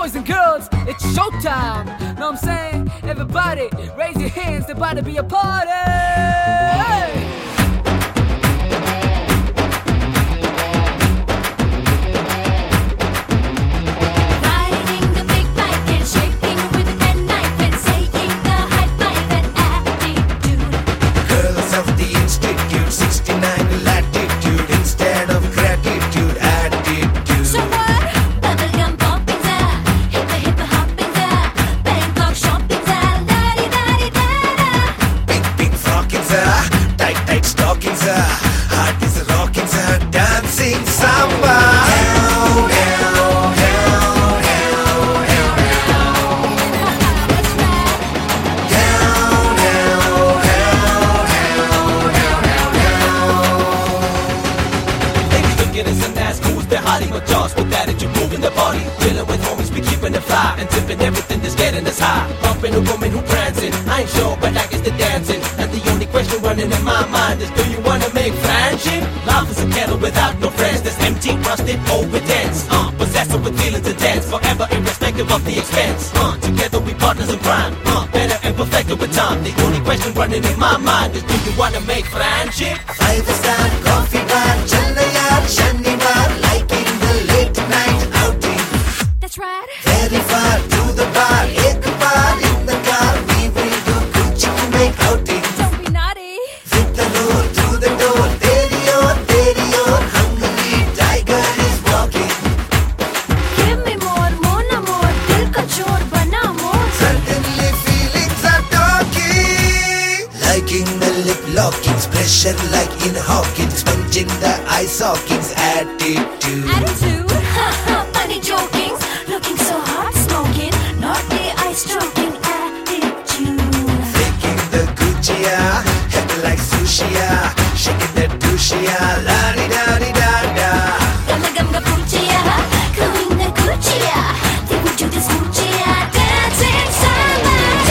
boys and girls, it's showtime. Know what I'm saying? Everybody, raise your hands, there's about to be a party. Heart is rocking, sir, dancing samba. They're hiding with jaws, with attitude, moving the body. Chilling with homies, we keeping it fly and tipping everything that's getting us high. Bumping a woman who prancing, I ain't sure, but I guess they're dancing. And the only question running in my mind is, do you wanna make friendship? Life is a kettle without no friends, that's empty, rusted, old with dance. Possessive with feelings intense, forever irrespective of the expense. Together we partners in crime, better and perfected with time. The only question running in my mind is, do you wanna make friendship? 5-star coffee bar, Chennai, Shaniwar, like in the late night outing. That's right. Very far to the bar, ek bar in the car, we will do Gucci to make outing. Don't be naughty. With the door, through the door, there your hungry tiger is walking. Give me more, mon amour, dil ka chor bana more. Suddenly feelings are talking. Liking the lip lockings, pressure like in Hawkins, punching the eye sockings, attitude. Attitude, funny jokings, looking so hot, smoking, naughty eye stroking, attitude. Taking the Gucci-ya, head like sushi-ya, shaking that douche-ya, la-di-da-di-da-da. Gamma Gucci-ya, going the Gucci-ya, they will do this Gucci-ya, dancing samba.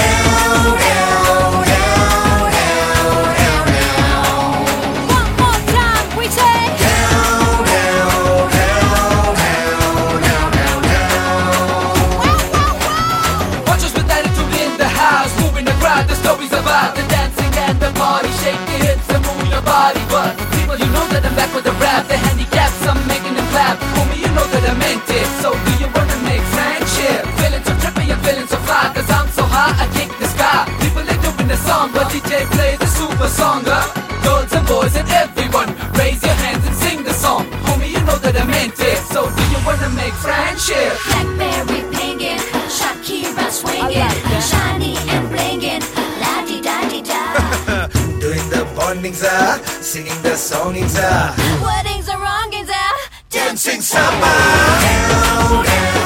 One more time, we say. Watchers with attitude in the house, moving the crowd, the stories about the dancing and the party. Shake your hips and move your body. But people, you know that I'm back with the rap. The handicaps, I'm making them clap. Homie, you know that I meant it. So do you wanna make friendship? Feeling so trippy and feeling so fly, cause I'm so high, I kick the sky. People are doing the song, but DJ play the super songer. Girls and boys and everyone, raise your hands and sing the song. Homie, you know that I meant it. So do you wanna make friendship? Blackberry pingin', Shakira swingin', shiny and blingin', la-di-da-di-da. Doing the bondings, singing the songings, Weddings are wrongings, dancing samba.